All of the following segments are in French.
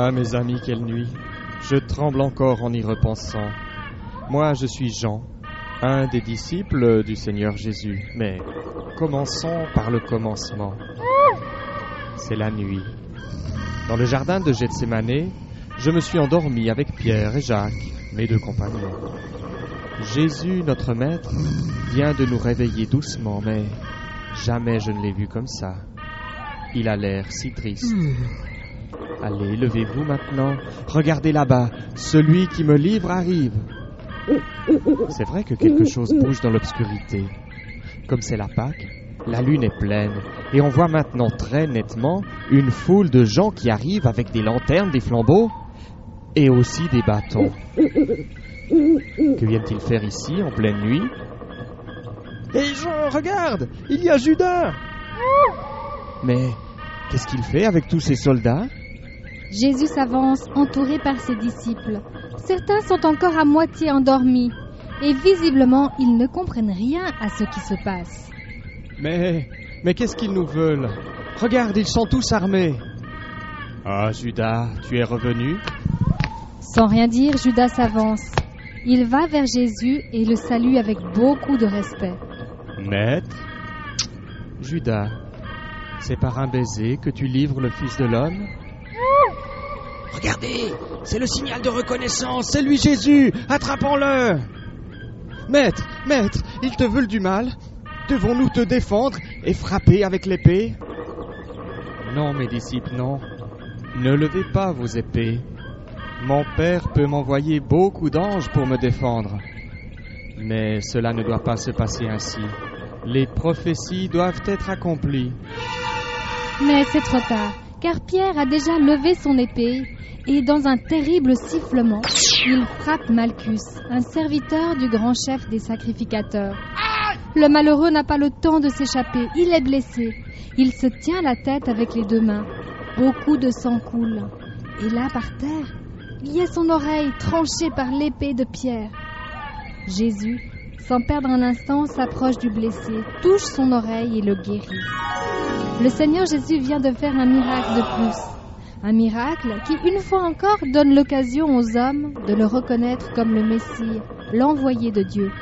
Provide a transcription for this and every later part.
Ah, mes amis, quelle nuit! Je tremble encore en y repensant. Moi, je suis Jean, un des disciples du Seigneur Jésus. Mais commençons par le commencement. C'est la nuit. Dans le jardin de Gethsémanée, je me suis endormi avec Pierre et Jacques, mes deux compagnons. Jésus, notre maître, vient de nous réveiller doucement, mais jamais je ne l'ai vu comme ça. Il a l'air si triste. Allez, levez-vous maintenant. Regardez là-bas, celui qui me livre arrive. C'est vrai que quelque chose bouge dans l'obscurité. Comme c'est la Pâque, la lune est pleine, et on voit maintenant très nettement une foule de gens qui arrivent avec des lanternes, des flambeaux, et aussi des bâtons. Que viennent-ils faire ici, en pleine nuit? Hé Jean, regarde! Il y a Judas! Mais qu'est-ce qu'il fait avec tous ces soldats? Jésus s'avance, entouré par ses disciples. Certains sont encore à moitié endormis, et visiblement, ils ne comprennent rien à ce qui se passe. Mais qu'est-ce qu'ils nous veulent? Regarde, ils sont tous armés. Ah, Judas, tu es revenu? Sans rien dire, Judas s'avance. Il va vers Jésus et le salue avec beaucoup de respect. Maître? Judas, c'est par un baiser que tu livres le Fils de l'homme? Regardez, c'est le signal de reconnaissance, c'est lui Jésus, attrapons-le! Maître, ils te veulent du mal? Devons-nous te défendre et frapper avec l'épée? Non, mes disciples, non. Ne levez pas vos épées. Mon Père peut m'envoyer beaucoup d'anges pour me défendre. Mais cela ne doit pas se passer ainsi. Les prophéties doivent être accomplies. Mais c'est trop tard, car Pierre a déjà levé son épée et dans un terrible sifflement, il frappe Malchus, un serviteur du grand chef des sacrificateurs. Le malheureux n'a pas le temps de s'échapper, il est blessé. Il se tient la tête avec les deux mains. Beaucoup de sang coule. Et là, par terre, il y a son oreille tranchée par l'épée de Pierre. Jésus, sans perdre un instant, s'approche du blessé, touche son oreille et le guérit. Le Seigneur Jésus vient de faire un miracle de plus. Un miracle qui, une fois encore, donne l'occasion aux hommes de le reconnaître comme le Messie, l'envoyé de Dieu.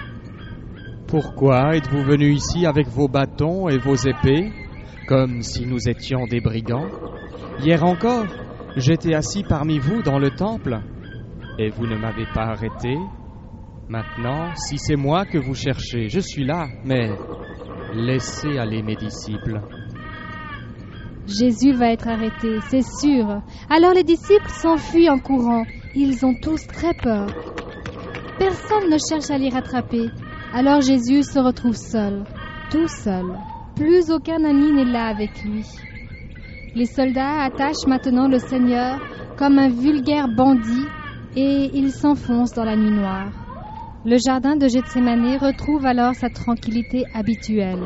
Pourquoi êtes-vous venus ici avec vos bâtons et vos épées, comme si nous étions des brigands? Hier encore, j'étais assis parmi vous dans le temple, et vous ne m'avez pas arrêté. Maintenant, si c'est moi que vous cherchez, je suis là, mais laissez aller mes disciples. Jésus va être arrêté, c'est sûr. Alors les disciples s'enfuient en courant. Ils ont tous très peur. Personne ne cherche à les rattraper. Alors Jésus se retrouve seul, tout seul. Plus aucun ami n'est là avec lui. Les soldats attachent maintenant le Seigneur comme un vulgaire bandit et il s'enfonce dans la nuit noire. Le jardin de Gethsémanée retrouve alors sa tranquillité habituelle.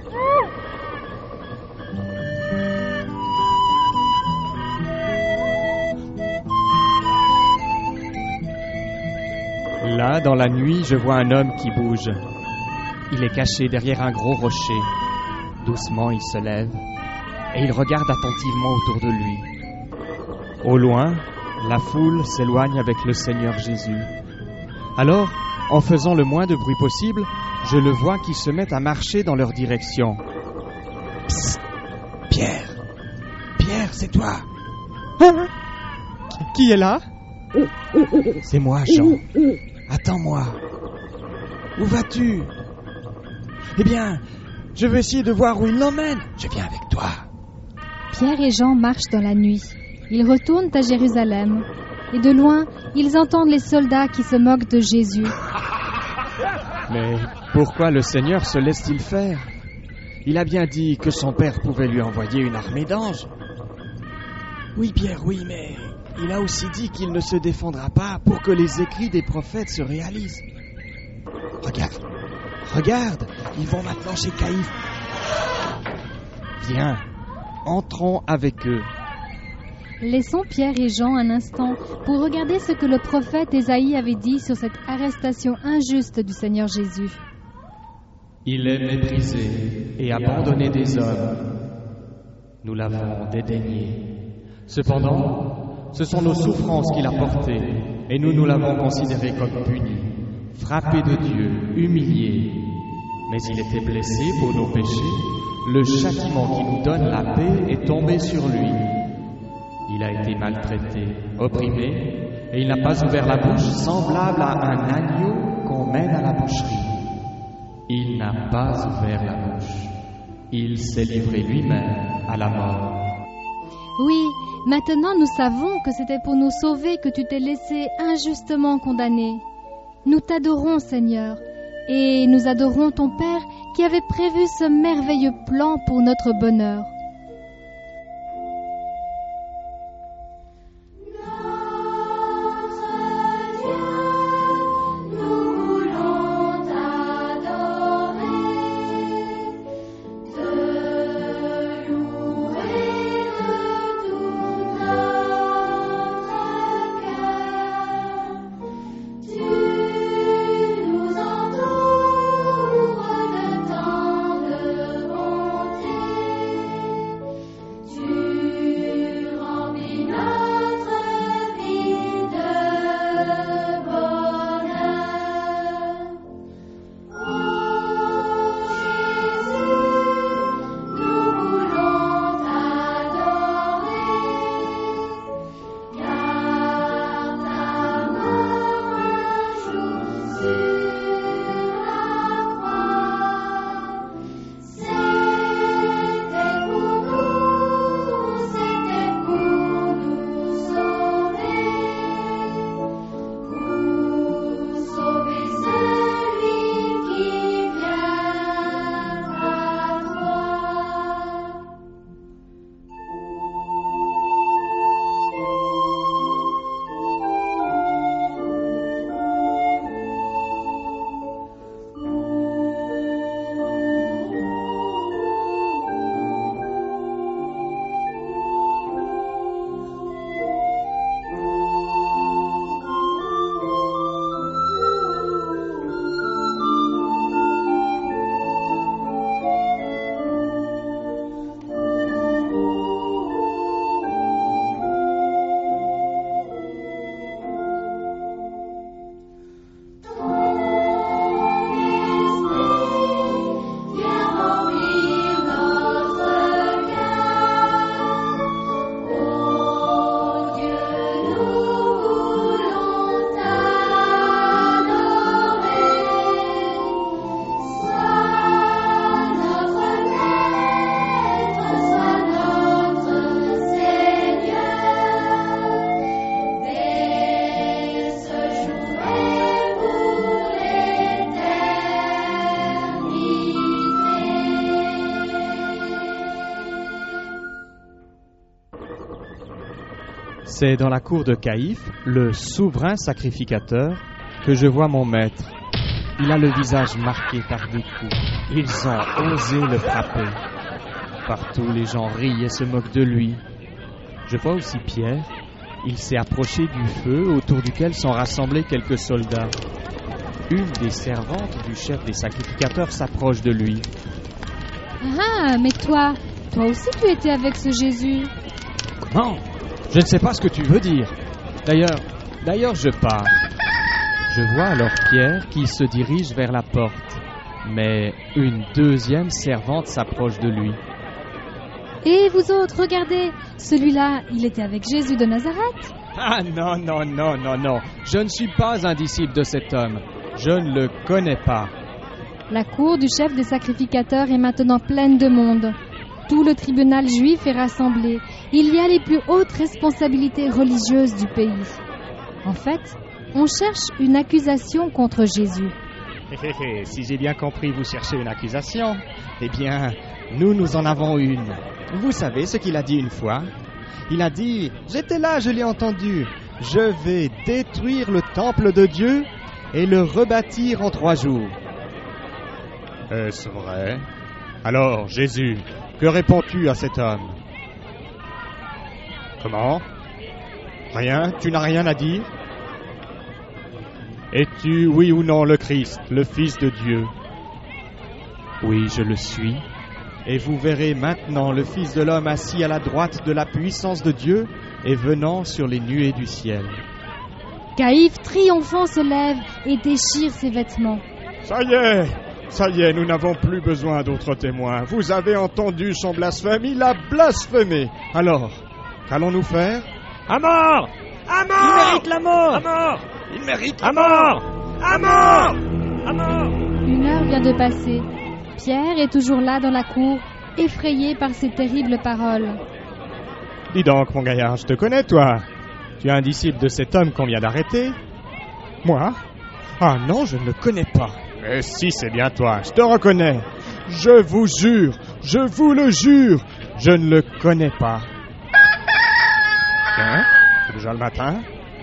Là, dans la nuit, je vois un homme qui bouge. Il est caché derrière un gros rocher. Doucement, il se lève et il regarde attentivement autour de lui. Au loin, la foule s'éloigne avec le Seigneur Jésus. Alors, en faisant le moins de bruit possible, je le vois qui se met à marcher dans leur direction. Psst! Pierre! Pierre, c'est toi! Qui est là? C'est moi, Jean. Attends-moi. Où vas-tu? Eh bien, je veux essayer de voir où il l'emmène. Je viens avec toi. Pierre et Jean marchent dans la nuit. Ils retournent à Jérusalem. Et de loin, ils entendent les soldats qui se moquent de Jésus. Mais pourquoi le Seigneur se laisse-t-il faire? Il a bien dit que son Père pouvait lui envoyer une armée d'anges. Oui, Pierre, oui, mais il a aussi dit qu'il ne se défendra pas pour que les écrits des prophètes se réalisent. Regarde, ils vont maintenant chez Caïphe. Viens, entrons avec eux. Laissons Pierre et Jean un instant pour regarder ce que le prophète Ésaïe avait dit sur cette arrestation injuste du Seigneur Jésus. Il est méprisé et abandonné des hommes. Nous l'avons dédaigné. Cependant, Ce sont nos souffrances qu'il a portées, et nous l'avons considéré comme puni, frappé de Dieu, humilié. Mais il était blessé pour nos péchés. Le châtiment qui nous donne la paix est tombé sur lui. Il a été maltraité, opprimé, et il n'a pas ouvert la bouche, semblable à un agneau qu'on mène à la boucherie. Il n'a pas ouvert la bouche. Il s'est livré lui-même à la mort. Oui, maintenant nous savons que c'était pour nous sauver que tu t'es laissé injustement condamner. Nous t'adorons, Seigneur, et nous adorons ton Père qui avait prévu ce merveilleux plan pour notre bonheur. C'est dans la cour de Caïphe, le souverain sacrificateur, que je vois mon maître. Il a le visage marqué par des coups. Ils ont osé le frapper. Partout, les gens rient et se moquent de lui. Je vois aussi Pierre. Il s'est approché du feu autour duquel sont rassemblés quelques soldats. Une des servantes du chef des sacrificateurs s'approche de lui. Ah, mais toi aussi tu étais avec ce Jésus. Comment ? Je ne sais pas ce que tu veux dire. D'ailleurs, je pars. Je vois alors Pierre qui se dirige vers la porte. Mais une deuxième servante s'approche de lui. Et vous autres, regardez, celui-là, il était avec Jésus de Nazareth. Ah non. Je ne suis pas un disciple de cet homme. Je ne le connais pas. La cour du chef des sacrificateurs est maintenant pleine de monde. Tout le tribunal juif est rassemblé. Il y a les plus hautes responsabilités religieuses du pays. En fait, on cherche une accusation contre Jésus. Si j'ai bien compris, vous cherchez une accusation. Eh bien, nous en avons une. Vous savez ce qu'il a dit une fois ? Il a dit, j'étais là, je l'ai entendu. Je vais détruire le temple de Dieu et le rebâtir en 3 jours. Est-ce vrai ? Alors, Jésus, que réponds-tu à cet homme ? Comment ? Rien ? Tu n'as rien à dire ? Es-tu, oui ou non, le Christ, le Fils de Dieu ? Oui, je le suis. Et vous verrez maintenant le Fils de l'homme assis à la droite de la puissance de Dieu et venant sur les nuées du ciel. Caïphe, triomphant, se lève et déchire ses vêtements. Ça y est, nous n'avons plus besoin d'autres témoins. Vous avez entendu son blasphème, il a blasphémé. Alors, qu'allons-nous faire? À mort! À mort! Il mérite la mort! À mort! Il mérite la mort! À mort! À mort! Une heure vient de passer. Pierre est toujours là dans la cour, effrayé par ces terribles paroles. Dis donc, mon gaillard, je te connais, toi. Tu es un disciple de cet homme qu'on vient d'arrêter? Moi? Ah non, je ne le connais pas. Mais si, c'est bien toi, je te reconnais. Je vous jure, je vous le jure, je ne le connais pas. Tiens, c'est déjà le matin.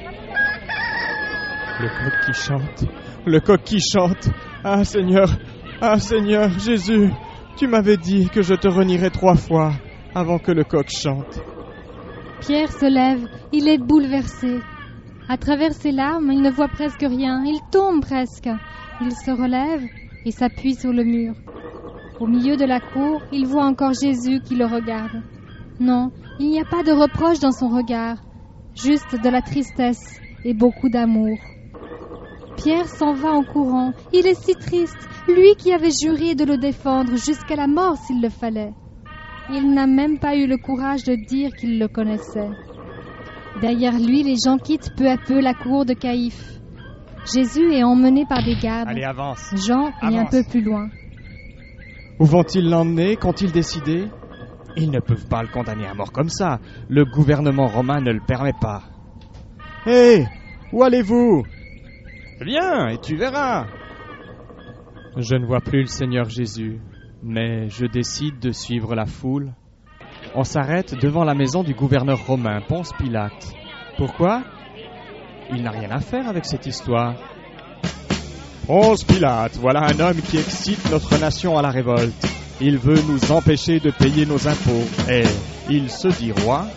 Le coq qui chante. Ah Seigneur Jésus, tu m'avais dit que je te renierais 3 fois avant que le coq chante. Pierre se lève, il est bouleversé. À travers ses larmes, il ne voit presque rien, il tombe presque. Il se relève et s'appuie sur le mur. Au milieu de la cour, il voit encore Jésus qui le regarde. Non, il n'y a pas de reproche dans son regard, juste de la tristesse et beaucoup d'amour. Pierre s'en va en courant, il est si triste, lui qui avait juré de le défendre jusqu'à la mort s'il le fallait. Il n'a même pas eu le courage de dire qu'il le connaissait. Derrière lui, les gens quittent peu à peu la cour de Caïphe. Jésus est emmené par des gardes. Allez, avance. Jean est un peu plus loin. Où vont-ils l'emmener? Qu'ont-ils décidé? Ils ne peuvent pas le condamner à mort comme ça. Le gouvernement romain ne le permet pas. Hé, où allez-vous? Viens et tu verras. Je ne vois plus le Seigneur Jésus, mais je décide de suivre la foule. On s'arrête devant la maison du gouverneur romain, Ponce Pilate. Pourquoi? Il n'a rien à faire avec cette histoire. Ponce Pilate, voilà un homme qui excite notre nation à la révolte. Il veut nous empêcher de payer nos impôts. Et il se dit roi.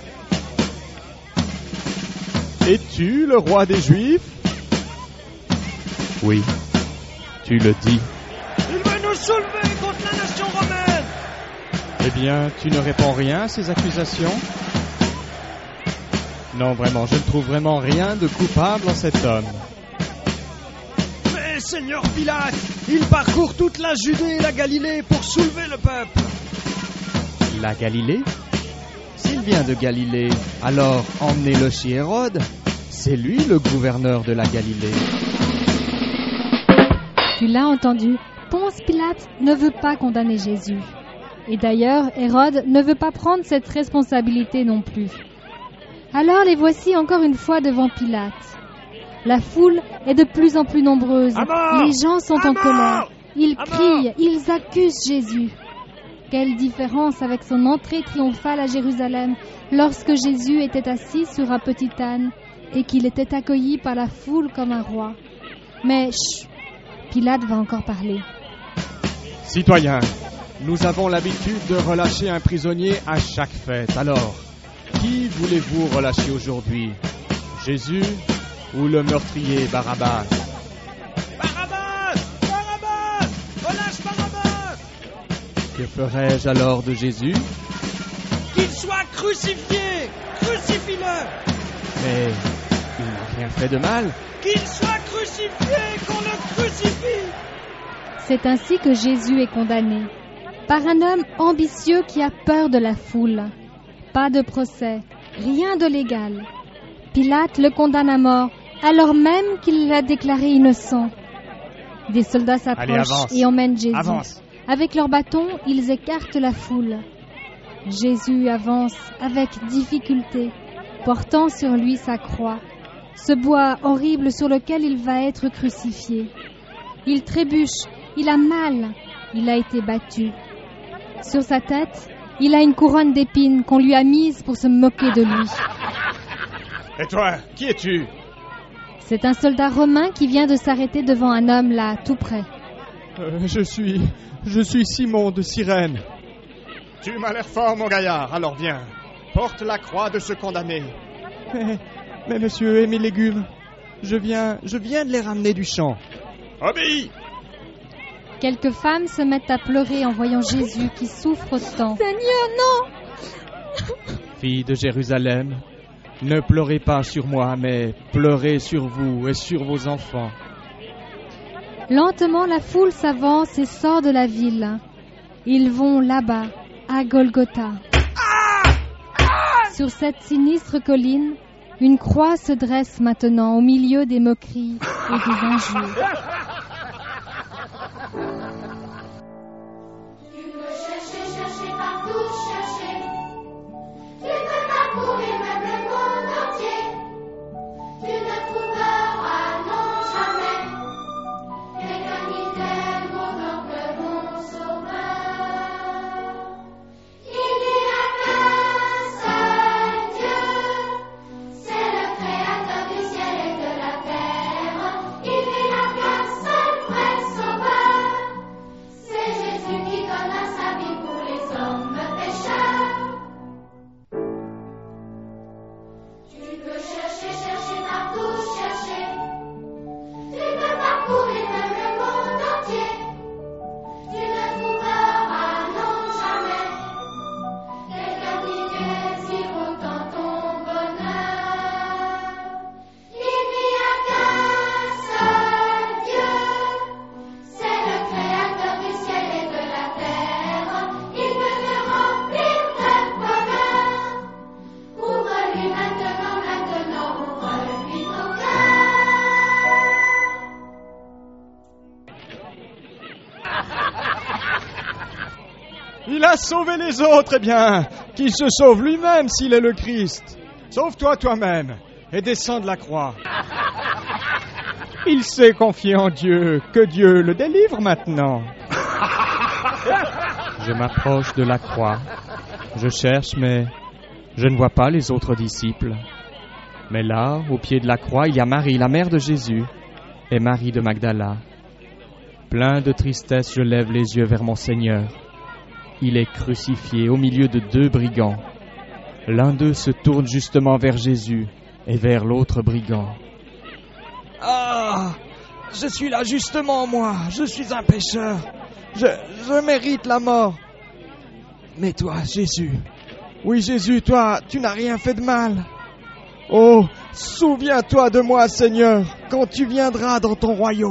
Es-tu le roi des Juifs? Oui, tu le dis. Il veut nous soulever contre la nation romaine! Eh bien, tu ne réponds rien à ces accusations? Non, vraiment, je ne trouve vraiment rien de coupable en cet homme. Mais, Seigneur Pilate, il parcourt toute la Judée et la Galilée pour soulever le peuple. La Galilée? S'il vient de Galilée, alors emmenez-le chez Hérode. C'est lui le gouverneur de la Galilée. Tu l'as entendu, Ponce Pilate ne veut pas condamner Jésus. Et d'ailleurs, Hérode ne veut pas prendre cette responsabilité non plus. Alors les voici encore une fois devant Pilate. La foule est de plus en plus nombreuse. Les gens sont en colère. Ils crient, ils accusent Jésus. Quelle différence avec son entrée triomphale à Jérusalem lorsque Jésus était assis sur un petit âne et qu'il était accueilli par la foule comme un roi. Mais chut, Pilate va encore parler. Citoyens, nous avons l'habitude de relâcher un prisonnier à chaque fête. Alors, qui voulez-vous relâcher aujourd'hui? Jésus ou le meurtrier Barabbas? Barabbas! Barabbas! Relâche Barabbas! Que ferais-je alors de Jésus? Qu'il soit crucifié! Crucifie-le! Mais il n'a rien fait de mal. Qu'il soit crucifié! Qu'on le crucifie! C'est ainsi que Jésus est condamné, par un homme ambitieux qui a peur de la foule. Pas de procès, rien de légal. Pilate le condamne à mort, alors même qu'il l'a déclaré innocent. Des soldats s'approchent et emmènent Jésus. Avance. Avec leurs bâtons, ils écartent la foule. Jésus avance avec difficulté, portant sur lui sa croix, ce bois horrible sur lequel il va être crucifié. Il trébuche, il a mal, il a été battu. Sur sa tête, il a une couronne d'épines qu'on lui a mise pour se moquer de lui. Et toi, qui es-tu? C'est un soldat romain qui vient de s'arrêter devant un homme là, tout près. Je suis Simon de Cyrène. Tu m'as l'air fort, mon gaillard, alors viens. Porte la croix de ce condamné. Mais monsieur et mes légumes, je viens de les ramener du champ. Obéis! Quelques femmes se mettent à pleurer en voyant Jésus qui souffre tant. Seigneur, non! Fille de Jérusalem, Ne pleurez pas sur moi, mais pleurez sur vous et sur vos enfants. » Lentement, la foule s'avance et sort de la ville. Ils vont là-bas, à Golgotha. Sur cette sinistre colline, une croix se dresse maintenant au milieu des moqueries et des injures. Tu peux chercher partout, chercher. Tu peux parcourir même le monde entier. Tu ne trouveras non jamais quelqu'un qui t'aime autant que mon sauveur. Il n'y a qu'un seul Dieu, c'est le créateur du ciel et de la terre. Il n'y a qu'un seul vrai sauveur, c'est Jésus qui donna sa vie pour les hommes pécheurs. Tu peux chercher partout, chercher. Tu peux parcourir même le monde entier. Tu ne trouveras non jamais quelqu'un qui désire autant ton bonheur. Il n'y a qu'un seul Dieu, c'est le créateur du ciel et de la terre. Il peut te remplir de bonheur. Ouvre-lui maintenant, ouvre-lui ton cœur. Il a sauvé les autres, eh bien, qu'il se sauve lui-même s'il est le Christ. Sauve-toi toi-même et descends de la croix. Il s'est confié en Dieu, que Dieu le délivre maintenant. Je m'approche de la croix. Je cherche, mais je ne vois pas les autres disciples. Mais là, au pied de la croix, il y a Marie, la mère de Jésus, et Marie de Magdala. Plein de tristesse, je lève les yeux vers mon Seigneur. Il est crucifié au milieu de 2 brigands. L'un d'eux se tourne justement vers Jésus et vers l'autre brigand. « Ah, je suis là justement, moi. Je suis un pécheur. Je mérite la mort. Mais toi, Jésus, oui, Jésus, toi, tu n'as rien fait de mal. Oh, souviens-toi de moi, Seigneur, quand tu viendras dans ton royaume. »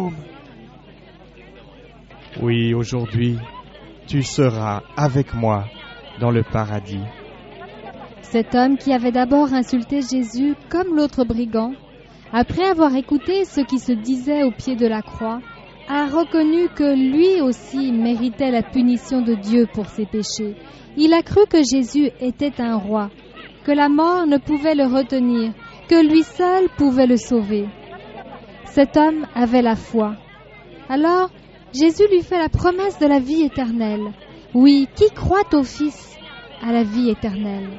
Oui, aujourd'hui, tu seras avec moi dans le paradis. Cet homme qui avait d'abord insulté Jésus comme l'autre brigand, après avoir écouté ce qui se disait au pied de la croix, a reconnu que lui aussi méritait la punition de Dieu pour ses péchés. Il a cru que Jésus était un roi, que la mort ne pouvait le retenir, que lui seul pouvait le sauver. Cet homme avait la foi. Alors, Jésus lui fait la promesse de la vie éternelle. Oui, qui croit au Fils a la vie éternelle.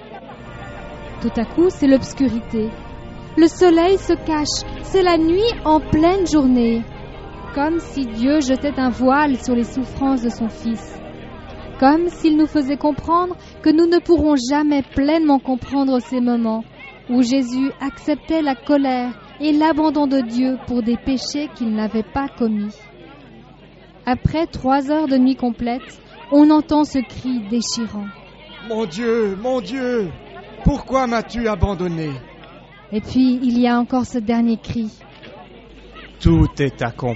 Tout à coup, c'est l'obscurité. Le soleil se cache, c'est la nuit en pleine journée. Comme si Dieu jetait un voile sur les souffrances de son Fils. Comme s'il nous faisait comprendre que nous ne pourrons jamais pleinement comprendre ces moments où Jésus acceptait la colère et l'abandon de Dieu pour des péchés qu'il n'avait pas commis. Après 3 heures de nuit complète, on entend ce cri déchirant. « Mon Dieu, pourquoi m'as-tu abandonné ?» Et puis, il y a encore ce dernier cri. « Tout est accompli. »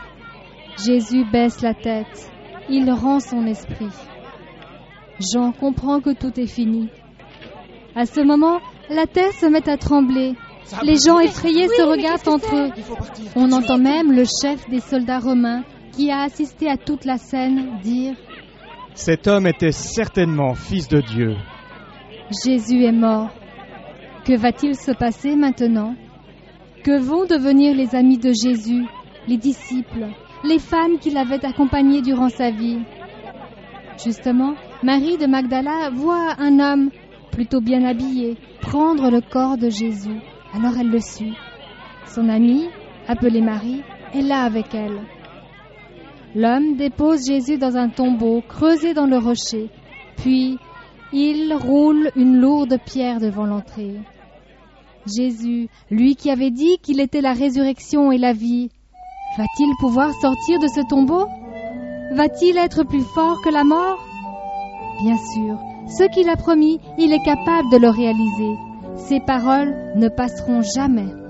Jésus baisse la tête. Il rend son esprit. Jean comprend que tout est fini. À ce moment, la terre se met à trembler. Les gens effrayés se regardent entre eux. On entend même le chef des soldats romains, qui a assisté à toute la scène, dire « Cet homme était certainement fils de Dieu. » Jésus est mort. Que va-t-il se passer maintenant ? Que vont devenir les amis de Jésus, les disciples, les femmes qui l'avaient accompagné durant sa vie ? Justement, Marie de Magdala voit un homme, plutôt bien habillé, prendre le corps de Jésus. Alors elle le suit. Son amie, appelée Marie, est là avec elle. L'homme dépose Jésus dans un tombeau creusé dans le rocher, puis il roule une lourde pierre devant l'entrée. Jésus, lui qui avait dit qu'il était la résurrection et la vie, va-t-il pouvoir sortir de ce tombeau ? Va-t-il être plus fort que la mort ? Bien sûr, ce qu'il a promis, il est capable de le réaliser. Ces paroles ne passeront jamais.